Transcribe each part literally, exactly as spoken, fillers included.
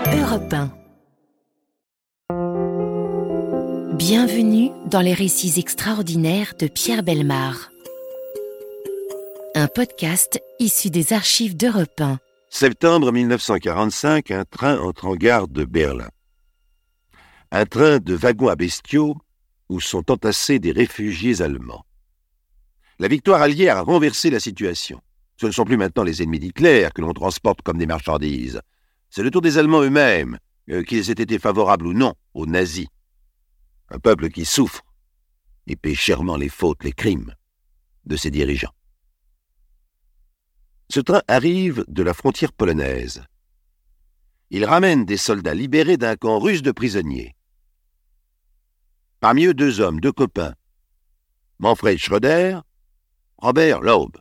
Europe un. Bienvenue dans les récits extraordinaires de Pierre Bellemare. Un podcast issu des archives d'Europe un. Septembre mille neuf cent quarante-cinq, un train entre en gare de Berlin. Un train de wagons à bestiaux où sont entassés des réfugiés allemands. La victoire alliée a renversé la situation. Ce ne sont plus maintenant les ennemis d'Hitler que l'on transporte comme des marchandises. C'est le tour des Allemands eux-mêmes, euh, qu'ils aient été favorables ou non aux nazis. Un peuple qui souffre et paie chèrement les fautes, les crimes de ses dirigeants. Ce train arrive de la frontière polonaise. Il ramène des soldats libérés d'un camp russe de prisonniers. Parmi eux, deux hommes, deux copains. Manfred Schröder, Robert Laub.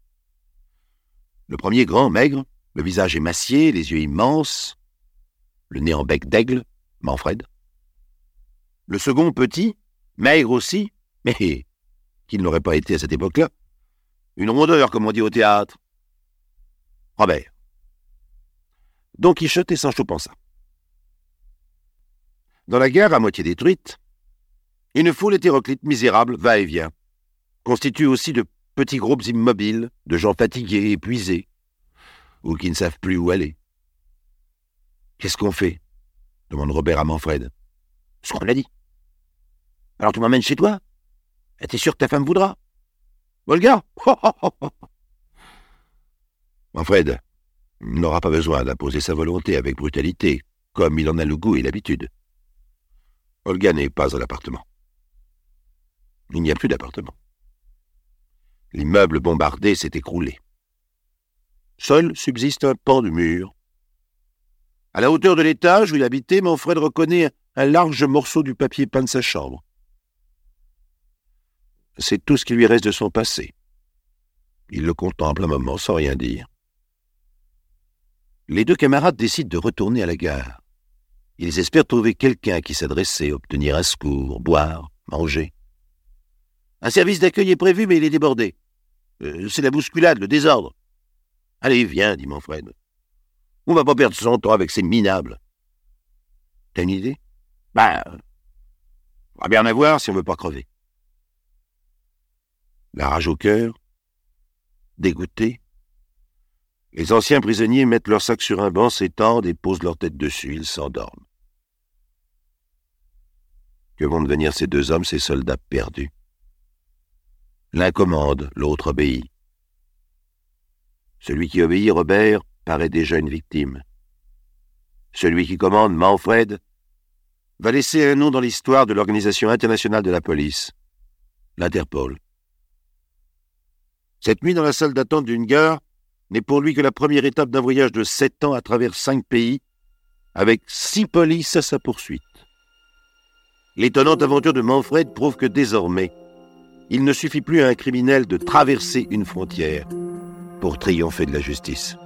Le premier grand, maigre, le visage émacié, les yeux immenses, le nez en bec d'aigle, Manfred. Le second, petit, maigre aussi, mais qui ne l'aurait pas été à cette époque-là. Une rondeur, comme on dit au théâtre. Robert. Don Quichotte et Sancho Panza. Dans la gare à moitié détruite, une foule hétéroclite misérable va et vient, constituée aussi de petits groupes immobiles, de gens fatigués, épuisés, ou qui ne savent plus où aller. « Qu'est-ce qu'on fait ?» demande Robert à Manfred. « Ce qu'on a dit. »« Alors tu m'emmènes chez toi ? Et t'es sûr que ta femme voudra ? » ?»« Volga !» Manfred n'aura pas besoin d'imposer sa volonté avec brutalité, comme il en a le goût et l'habitude. Olga n'est pas à l'appartement. Il n'y a plus d'appartement. L'immeuble bombardé s'est écroulé. Seul subsiste un pan de mur. À la hauteur de l'étage où il habitait, Manfred reconnaît un large morceau du papier peint de sa chambre. C'est tout ce qui lui reste de son passé. Il le contemple un moment sans rien dire. Les deux camarades décident de retourner à la gare. Ils espèrent trouver quelqu'un qui s'adressait, obtenir un secours, boire, manger. Un service d'accueil est prévu, mais il est débordé. Euh, c'est la bousculade, le désordre. « Allez, viens, dit Manfred. On va pas perdre son temps avec ces minables. »« T'as une idée ? » ?»« Ben, on va bien en avoir si on veut pas crever. » La rage au cœur, dégoûtés, les anciens prisonniers mettent leur sac sur un banc, s'étendent et posent leur tête dessus. Ils s'endorment. Que vont devenir ces deux hommes, ces soldats perdus ? L'un commande, l'autre obéit. Celui qui obéit, Robert, paraît déjà une victime. Celui qui commande, Manfred, va laisser un nom dans l'histoire de l'Organisation internationale de la police, l'Interpol. Cette nuit, dans la salle d'attente d'une gare, n'est pour lui que la première étape d'un voyage de sept ans à travers cinq pays, avec six polices à sa poursuite. L'étonnante aventure de Manfred prouve que désormais, il ne suffit plus à un criminel de traverser une frontière pour triompher de la justice.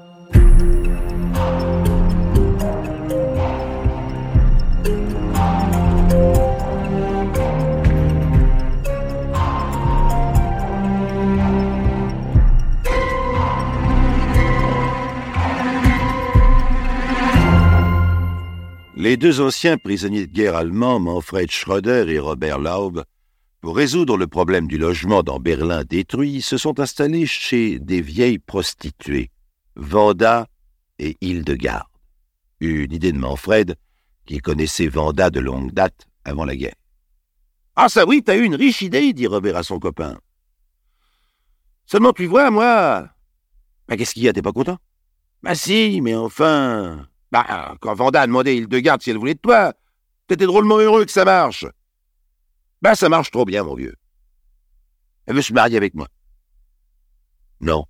Les deux anciens prisonniers de guerre allemands, Manfred Schröder et Robert Laub, pour résoudre le problème du logement dans Berlin détruit, se sont installés chez des vieilles prostituées, Wanda et Hildegarde. Une idée de Manfred, qui connaissait Wanda de longue date avant la guerre. « Ah ça oui, t'as eu une riche idée, dit Robert à son copain. Seulement tu vois, moi... Ben, qu'est-ce qu'il y a, t'es pas content? Ben si, mais enfin... Ben, quand Wanda a demandé à Hildegarde si elle voulait de toi, t'étais drôlement heureux que ça marche. Ben, ça marche trop bien, mon vieux. Elle veut se marier avec moi. Non.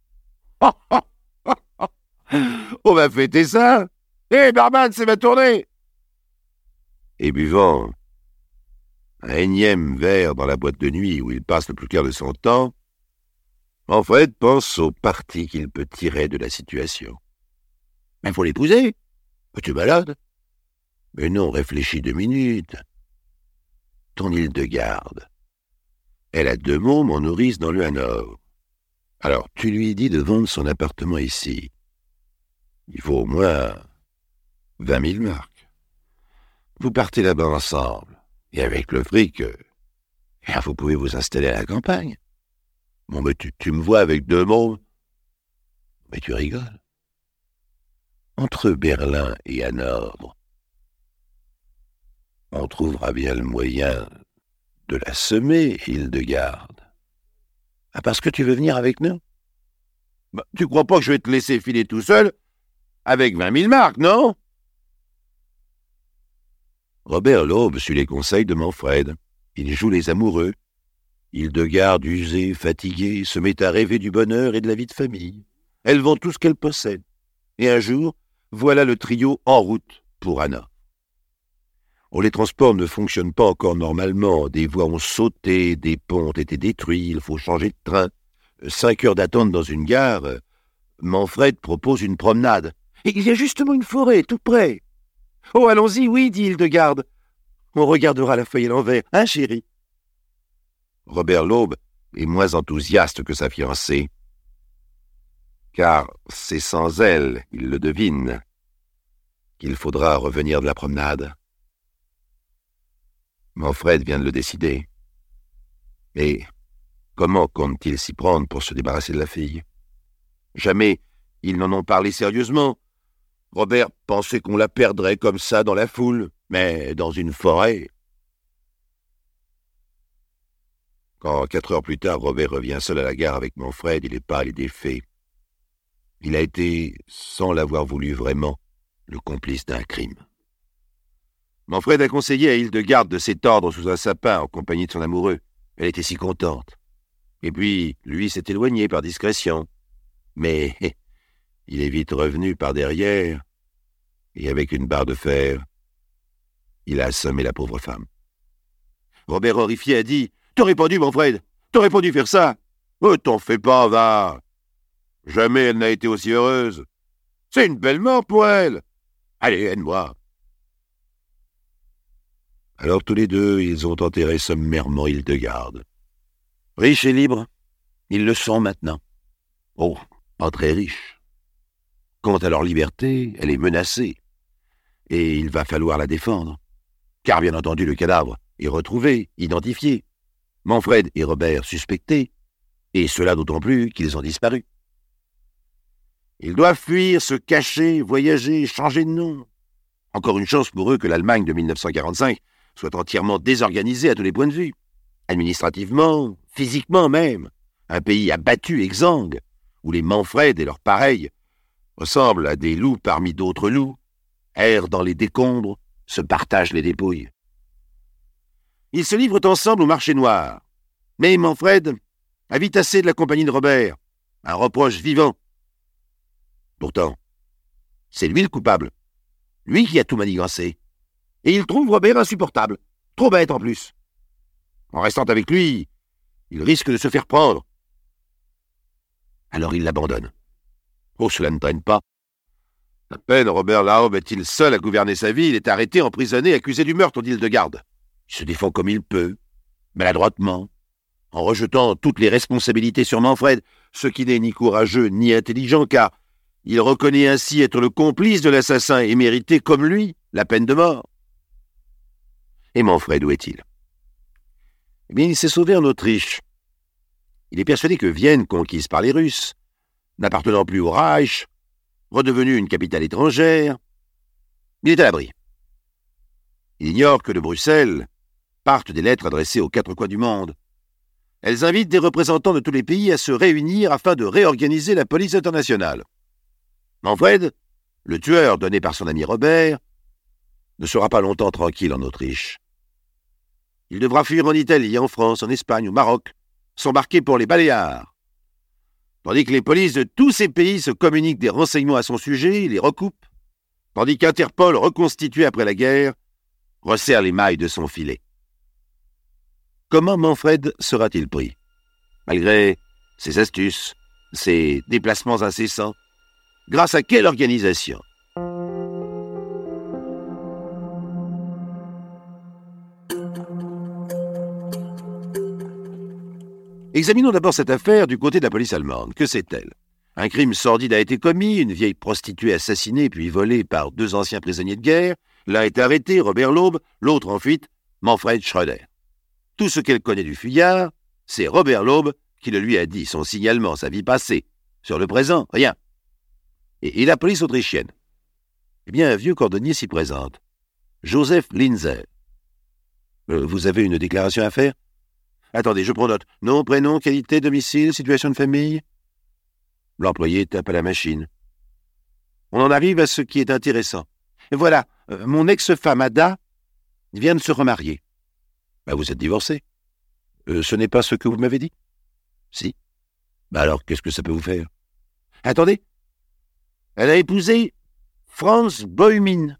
On va fêter ça. Hé, hey, barman, c'est ma tournée. Et buvant un énième verre dans la boîte de nuit où il passe le plus clair de son temps, Manfred pense au parti qu'il peut tirer de la situation. Mais il faut l'épouser. Tu es malade? Mais non, réfléchis deux minutes. Ton Hildegarde. Elle a deux mômes en nourrice dans le Hanovre. Alors, tu lui dis de vendre son appartement ici. Il faut au moins Vingt mille marks. Vous partez là-bas ensemble, et avec le fric, euh, vous pouvez vous installer à la campagne. Bon, mais tu, tu me vois avec deux mômes. Mais tu rigoles. Entre Berlin et Hanovre, on trouvera bien le moyen de la semer, Hildegarde. Ah, parce que tu veux venir avec nous? Bah, tu crois pas que je vais te laisser filer tout seul avec vingt mille marks, non? Robert Laube suit les conseils de Manfred. Il joue les amoureux. Hildegarde, usée, fatiguée, se met à rêver du bonheur et de la vie de famille. Elle vend tout ce qu'elle possède. Et un jour, voilà le trio en route pour Anna. Oh, les transports ne fonctionnent pas encore normalement. Des voies ont sauté, des ponts ont été détruits, il faut changer de train. Cinq heures d'attente dans une gare. Manfred propose une promenade. Et il y a justement une forêt, tout près. Oh, allons-y, oui, dit Hildegarde. On regardera la feuille à l'envers, hein, chérie? Robert Laube est moins enthousiaste que sa fiancée. Car c'est sans elle, il le devine, qu'il faudra revenir de la promenade. Manfred vient de le décider. Mais comment compte-t-il s'y prendre pour se débarrasser de la fille? Jamais ils n'en ont parlé sérieusement. Robert pensait qu'on la perdrait comme ça dans la foule, mais dans une forêt. Quand, quatre heures plus tard, Robert revient seul à la gare avec Manfred, il est pâle et défait. Il a été, sans l'avoir voulu vraiment, le complice d'un crime. Manfred a conseillé à Hildegarde de s'étendre sous un sapin en compagnie de son amoureux. Elle était si contente. Et puis, lui s'est éloigné par discrétion. Mais il est vite revenu par derrière, et avec une barre de fer, il a assommé la pauvre femme. Robert, horrifié, a dit « T'aurais pas dû, Manfred, t'aurais pas dû faire ça. Oh, t'en fais pas, va. Jamais elle n'a été aussi heureuse. C'est une belle mort pour elle. Allez, aide-moi. » Alors tous les deux, ils ont enterré sommairement Hildegarde. Riches et libres, ils le sont maintenant. Oh, pas très riches. Quant à leur liberté, elle est menacée. Et il va falloir la défendre. Car bien entendu, le cadavre est retrouvé, identifié. Manfred et Robert suspectés, et cela d'autant plus qu'ils ont disparu. Ils doivent fuir, se cacher, voyager, changer de nom. Encore une chance pour eux que l'Allemagne de mille neuf cent quarante-cinq soit entièrement désorganisée à tous les points de vue. Administrativement, physiquement même. Un pays abattu, exsangue, où les Manfred et leurs pareils ressemblent à des loups parmi d'autres loups, errent dans les décombres, se partagent les dépouilles. Ils se livrent ensemble au marché noir. Mais Manfred a vite assez de la compagnie de Robert, un reproche vivant. Pourtant, c'est lui le coupable, lui qui a tout manigancé. Et il trouve Robert insupportable, trop bête en plus. En restant avec lui, il risque de se faire prendre. Alors il l'abandonne. Oh, cela ne traîne pas. À peine Robert Laube est-il seul à gouverner sa vie, il est arrêté, emprisonné, accusé du meurtre d'Hildegarde. Il se défend comme il peut, maladroitement, en rejetant toutes les responsabilités sur Manfred, ce qui n'est ni courageux ni intelligent, car il reconnaît ainsi être le complice de l'assassin et mériter, comme lui, la peine de mort. Et Manfred, où est-il? Eh bien, il s'est sauvé en Autriche. Il est persuadé que Vienne, conquise par les Russes, n'appartenant plus au Reich, redevenue une capitale étrangère, il est à l'abri. Il ignore que de Bruxelles partent des lettres adressées aux quatre coins du monde. Elles invitent des représentants de tous les pays à se réunir afin de réorganiser la police internationale. Manfred, le tueur donné par son ami Robert, ne sera pas longtemps tranquille en Autriche. Il devra fuir en Italie, en France, en Espagne, au Maroc, s'embarquer pour les Baléares. Tandis que les polices de tous ces pays se communiquent des renseignements à son sujet, les recoupent, tandis qu'Interpol, reconstitué après la guerre, resserre les mailles de son filet. Comment Manfred sera-t-il pris? Malgré ses astuces, ses déplacements incessants, grâce à quelle organisation? Examinons d'abord cette affaire du côté de la police allemande. Que sait-elle? Un crime sordide a été commis, une vieille prostituée assassinée puis volée par deux anciens prisonniers de guerre. L'un est arrêté, Robert Laube, l'autre en fuite, Manfred Schroeder. Tout ce qu'elle connaît du fuyard, c'est Robert Laube qui le lui a dit, son signalement, sa vie passée. Sur le présent, rien. Et, et la police autrichienne. Eh bien, un vieux cordonnier s'y présente. Joseph Linzer. Euh, vous avez une déclaration à faire? Attendez, je prends note. Nom, prénom, qualité, domicile, situation de famille. L'employé tape à la machine. On en arrive à ce qui est intéressant. Et voilà, euh, mon ex-femme Ada vient de se remarier. Ben, vous êtes divorcé. Euh, ce n'est pas ce que vous m'avez dit? Si. Ben alors, qu'est-ce que ça peut vous faire? Attendez. Elle a épousé Franz Boymin.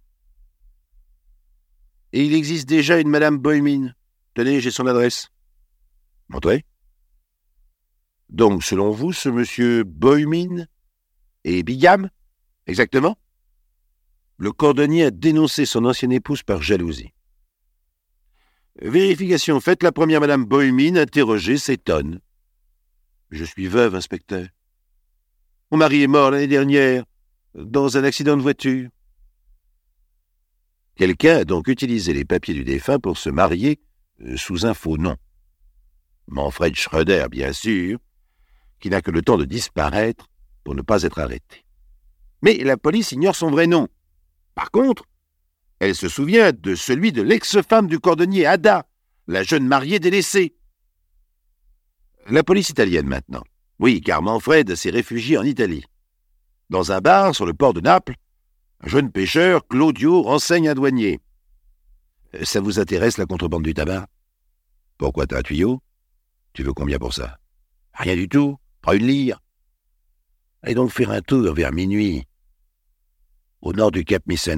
Et il existe déjà une Madame Boymin. Tenez, j'ai son adresse. Montrez. Donc, selon vous, ce monsieur Boymin est bigame? Exactement. Le cordonnier a dénoncé son ancienne épouse par jalousie. Vérification faite, la première Madame Boymin, interrogée, s'étonne. Je suis veuve, inspecteur. Mon mari est mort l'année dernière, dans un accident de voiture. Quelqu'un a donc utilisé les papiers du défunt pour se marier euh, sous un faux nom. Manfred Schroeder, bien sûr, qui n'a que le temps de disparaître pour ne pas être arrêté. Mais la police ignore son vrai nom. Par contre, elle se souvient de celui de l'ex-femme du cordonnier Ada, la jeune mariée délaissée. La police italienne maintenant. Oui, car Manfred s'est réfugié en Italie. Dans un bar sur le port de Naples, un jeune pêcheur, Claudio, renseigne un douanier. « Ça vous intéresse, la contrebande du tabac? Pourquoi, t'as un tuyau? Tu veux combien pour ça? Rien du tout. Prends une lyre. Allez donc faire un tour vers minuit, au nord du Cap Misena. »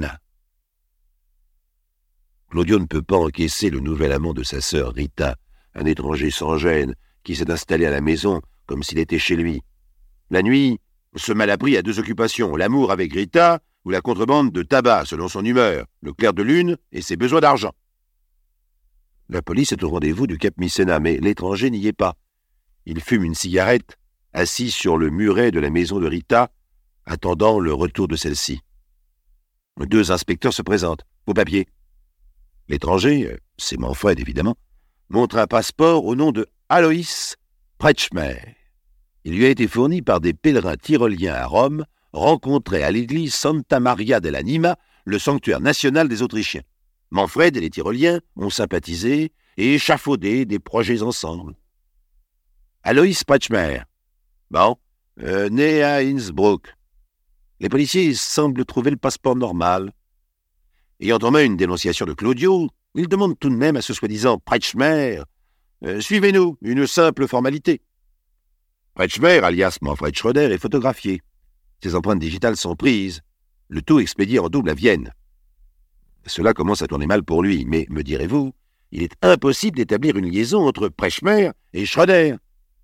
Claudio ne peut pas encaisser le nouvel amant de sa sœur Rita, un étranger sans gêne, qui s'est installé à la maison comme s'il était chez lui. La nuit, ce malabry a deux occupations, l'amour avec Rita ou la contrebande de tabac, selon son humeur, le clair de lune et ses besoins d'argent. La police est au rendez-vous du Cap Misena, mais l'étranger n'y est pas. Il fume une cigarette, assis sur le muret de la maison de Rita, attendant le retour de celle-ci. Deux inspecteurs se présentent. Vos papiers. L'étranger, c'est Manfred évidemment, montre un passeport au nom de Alois Kretschmer. Il lui a été fourni par des pèlerins tyroliens à Rome, rencontrés à l'église Santa Maria dell'Anima, le sanctuaire national des Autrichiens. Manfred et les Tyroliens ont sympathisé et échafaudé des projets ensemble. Alois Kretschmer. Bon, euh, né à Innsbruck. Les policiers semblent trouver le passeport normal. Ayant en main une dénonciation de Claudio, ils demandent tout de même à ce soi-disant Kretschmer euh, « Suivez-nous, une simple formalité. » Kretschmer, alias Manfred Schroeder, est photographié. Ses empreintes digitales sont prises, le tout expédié en double à Vienne. Cela commence à tourner mal pour lui, mais, me direz-vous, il est impossible d'établir une liaison entre Kretschmer et Schroeder.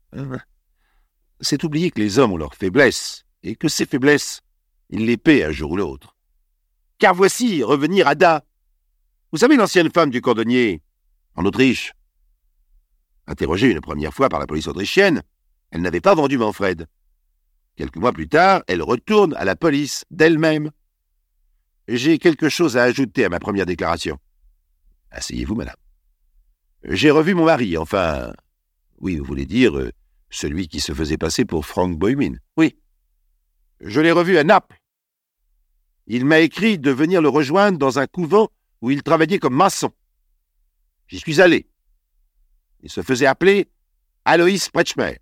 C'est oublier que les hommes ont leurs faiblesses, et que ces faiblesses, ils les paient un jour ou l'autre. Car voici revenir Ada. Vous savez l'ancienne femme du cordonnier, en Autriche. Interrogée une première fois par la police autrichienne, elle n'avait pas vendu Manfred. Quelques mois plus tard, elle retourne à la police d'elle-même. J'ai quelque chose à ajouter à ma première déclaration. Asseyez-vous, madame. J'ai revu mon mari, enfin... Oui, vous voulez dire, euh, celui qui se faisait passer pour Frank Boymin. Oui. Je l'ai revu à Naples. Il m'a écrit de venir le rejoindre dans un couvent où il travaillait comme maçon. J'y suis allé. Il se faisait appeler Alois Kretschmer.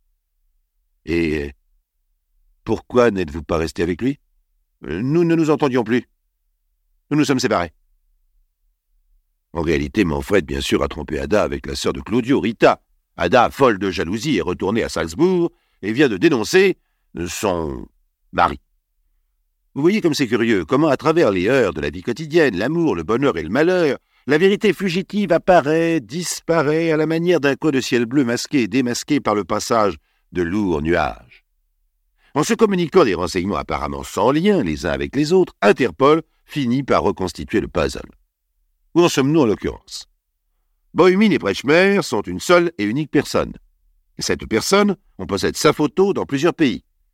Et pourquoi n'êtes-vous pas resté avec lui? Nous ne nous entendions plus. Nous nous sommes séparés. En réalité, Manfred, bien sûr, a trompé Ada avec la sœur de Claudio, Rita. Ada, folle de jalousie, est retournée à Salzbourg et vient de dénoncer son mari. Vous voyez comme c'est curieux, comment à travers les heures de la vie quotidienne, l'amour, le bonheur et le malheur, la vérité fugitive apparaît, disparaît à la manière d'un coin de ciel bleu masqué et démasqué par le passage de lourds nuages. En se communiquant des renseignements apparemment sans lien les uns avec les autres, Interpol finit par reconstituer le puzzle. Où en sommes-nous en l'occurrence? Boymin et Kretschmer sont une seule et unique personne. Et cette personne, on possède sa photo dans plusieurs pays.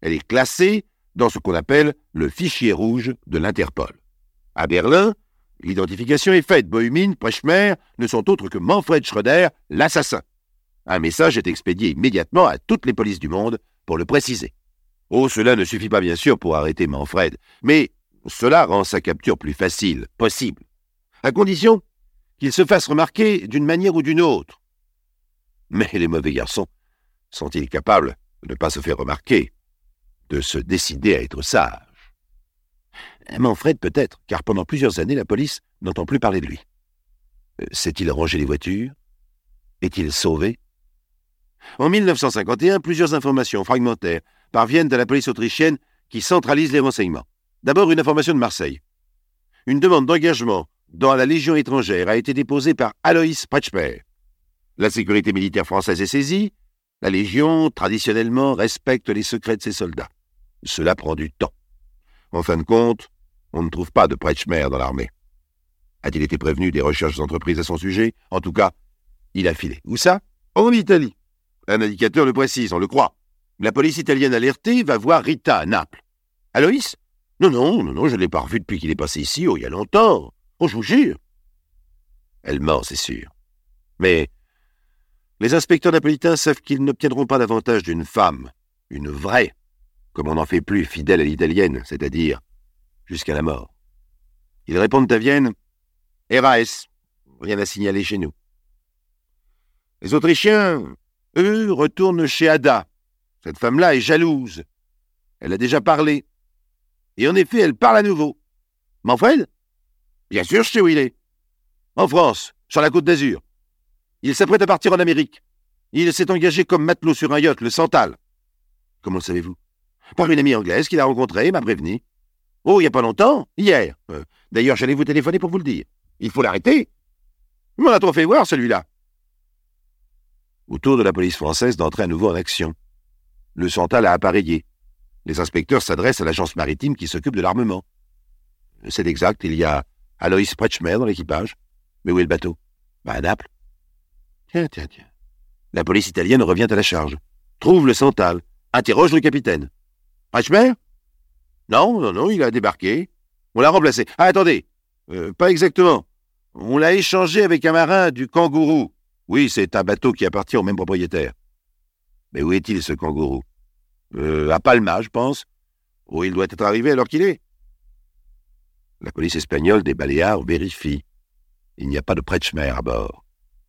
Elle est classée dans ce qu'on appelle le fichier rouge de l'Interpol. À Berlin, l'identification est faite. Bohumine, Kretschmer ne sont autres que Manfred Schröder, l'assassin. Un message est expédié immédiatement à toutes les polices du monde pour le préciser. Oh, cela ne suffit pas bien sûr pour arrêter Manfred, mais cela rend sa capture plus facile, possible, à condition qu'il se fasse remarquer d'une manière ou d'une autre. Mais les mauvais garçons sont-ils capables de ne pas se faire remarquer, de se décider à être sages? Manfred peut-être, car pendant plusieurs années, la police n'entend plus parler de lui. S'est-il rangé les voitures? Est-il sauvé? En mille neuf cent cinquante et un, plusieurs informations fragmentaires parviennent à la police autrichienne qui centralise les renseignements. D'abord, une information de Marseille. Une demande d'engagement dans la Légion étrangère a été déposée par Alois Kretschmer. La sécurité militaire française est saisie. La Légion, traditionnellement, respecte les secrets de ses soldats. Cela prend du temps. En fin de compte, on ne trouve pas de Kretschmer dans l'armée. A-t-il été prévenu des recherches entreprises à son sujet? En tout cas, il a filé. Où ça? En Italie. Un indicateur le précise, on le croit. La police italienne alertée va voir Rita à Naples. Aloïs? Non, non, non, non, je ne l'ai pas revu depuis qu'il est passé ici, oh, il y a longtemps. Oh, je vous jure. Elle ment, c'est sûr. Mais les inspecteurs napolitains savent qu'ils n'obtiendront pas davantage d'une femme, une vraie, comme on n'en fait plus, fidèle à l'italienne, c'est-à-dire jusqu'à la mort. Ils répondent à Vienne, R A S, rien à signaler chez nous. Les Autrichiens, eux, retournent chez Ada. Cette femme-là est jalouse. Elle a déjà parlé. Et en effet, elle parle à nouveau. Manfred? Bien sûr, je sais où il est. En France, sur la côte d'Azur. Il s'apprête à partir en Amérique. Il s'est engagé comme matelot sur un yacht, le Santal. Comment le savez-vous? Par une amie anglaise qu'il a rencontrée et m'a prévenu. Oh, il n'y a pas longtemps, hier. Euh, D'ailleurs, j'allais vous téléphoner pour vous le dire. Il faut l'arrêter. Il m'en a trop fait voir, celui-là. Autour de la police française d'entrer à nouveau en action. Le Santal a appareillé. Les inspecteurs s'adressent à l'agence maritime qui s'occupe de l'armement. C'est exact, il y a Alois Kretschmer dans l'équipage. Mais où est le bateau? Bah, à Naples. Tiens, tiens, tiens. La police italienne revient à la charge. Trouve le Santal. Interroge le capitaine. Kretschmer? Non, non, non, il a débarqué. On l'a remplacé. Ah, attendez. Euh, pas exactement. On l'a échangé avec un marin du Kangourou. Oui, c'est un bateau qui appartient au même propriétaire. Mais où est-il, ce Kangourou? Euh, à Palma, je pense. Oh, il doit être arrivé alors qu'il est. La police espagnole des Baléares vérifie. Il n'y a pas de Kretschmer à bord.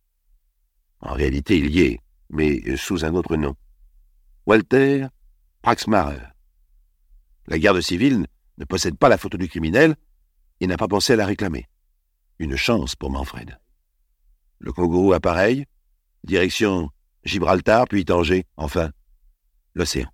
En réalité, il y est, mais sous un autre nom. Walter Praxmarer. La garde civile ne possède pas la photo du criminel et n'a pas pensé à la réclamer. Une chance pour Manfred. Le Kangourou appareille, direction Gibraltar, puis Tanger, enfin, l'océan.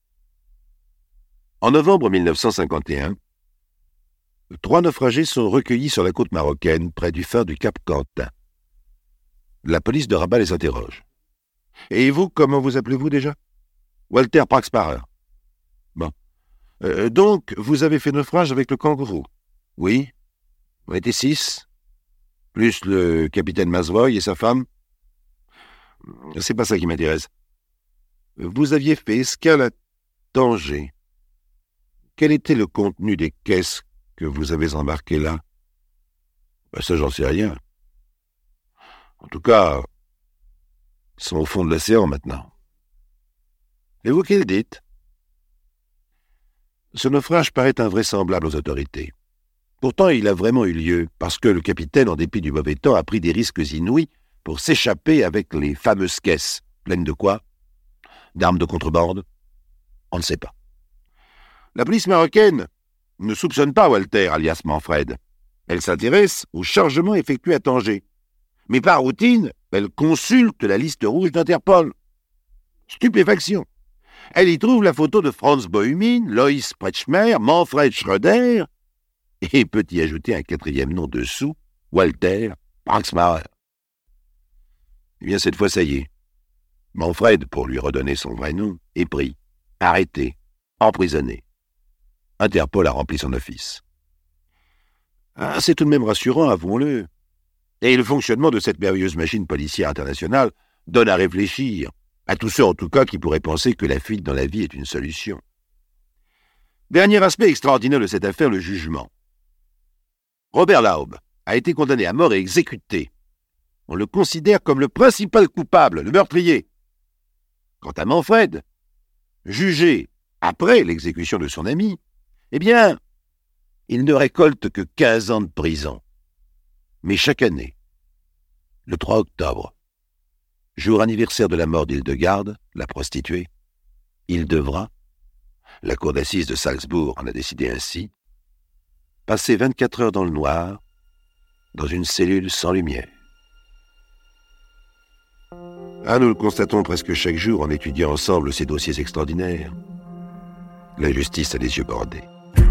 En novembre mille neuf cent cinquante et un, trois naufragés sont recueillis sur la côte marocaine, près du phare du Cap Quentin. La police de Rabat les interroge. « Et vous, comment vous appelez-vous déjà ?»« Walter Praxmarer. »« Bon. Euh, donc, vous avez fait naufrage avec le Kangourou ?»« Oui. On était six. Plus le capitaine Masroy et sa femme. C'est pas ça qui m'intéresse. Vous aviez fait escale à Tanger. Quel était le contenu des caisses que vous avez embarquées là? Ben ça, j'en sais rien. En tout cas, ils sont au fond de l'océan maintenant. Et vous, qu'est-ce que dites? Ce naufrage paraît invraisemblable aux autorités. Pourtant, il a vraiment eu lieu, parce que le capitaine, en dépit du mauvais temps, a pris des risques inouïs pour s'échapper avec les fameuses caisses. Pleines de quoi? D'armes de contrebande? On ne sait pas. La police marocaine ne soupçonne pas Walter, alias Manfred. Elle s'intéresse au chargement effectué à Tanger. Mais par routine, elle consulte la liste rouge d'Interpol. Stupéfaction. Elle y trouve la photo de Franz Bohumine, Lois Kretschmer, Manfred Schröder, et peut y ajouter un quatrième nom dessous, Walter Praxmarer. Eh bien, cette fois, ça y est. Manfred, pour lui redonner son vrai nom, est pris, arrêté, emprisonné. Interpol a rempli son office. Ah, c'est tout de même rassurant, avouons-le. Et le fonctionnement de cette merveilleuse machine policière internationale donne à réfléchir, à tous ceux en tout cas qui pourraient penser que la fuite dans la vie est une solution. Dernier aspect extraordinaire de cette affaire, le jugement. Robert Laub a été condamné à mort et exécuté. On le considère comme le principal coupable, le meurtrier. Quant à Manfred, jugé après l'exécution de son ami, eh bien, il ne récolte que quinze ans de prison. Mais chaque année, le trois octobre, jour anniversaire de la mort d'Hildegarde, la prostituée, il devra, la cour d'assises de Salzbourg en a décidé ainsi, passer vingt-quatre heures dans le noir, dans une cellule sans lumière. Ah, nous le constatons presque chaque jour en étudiant ensemble ces dossiers extraordinaires. La justice a les yeux bordés.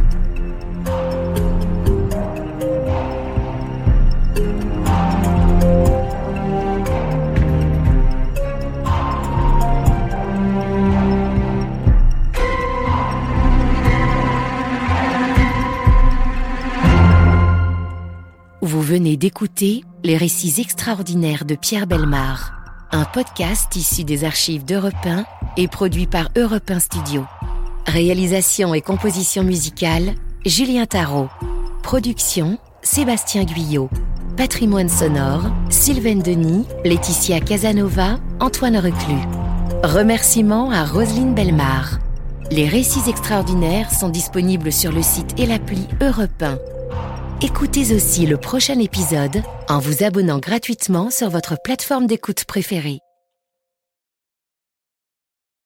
Vous venez d'écouter Les récits extraordinaires de Pierre Bellemare, un podcast issu des archives d'Europe un et produit par Europe un Studio. Réalisation et composition musicale, Julien Tarot. Production, Sébastien Guyot. Patrimoine sonore, Sylvaine Denis, Laetitia Casanova, Antoine Reclus. Remerciements à Roselyne Bellemare. Les récits extraordinaires sont disponibles sur le site et l'appli Europe un. Écoutez aussi le prochain épisode en vous abonnant gratuitement sur votre plateforme d'écoute préférée.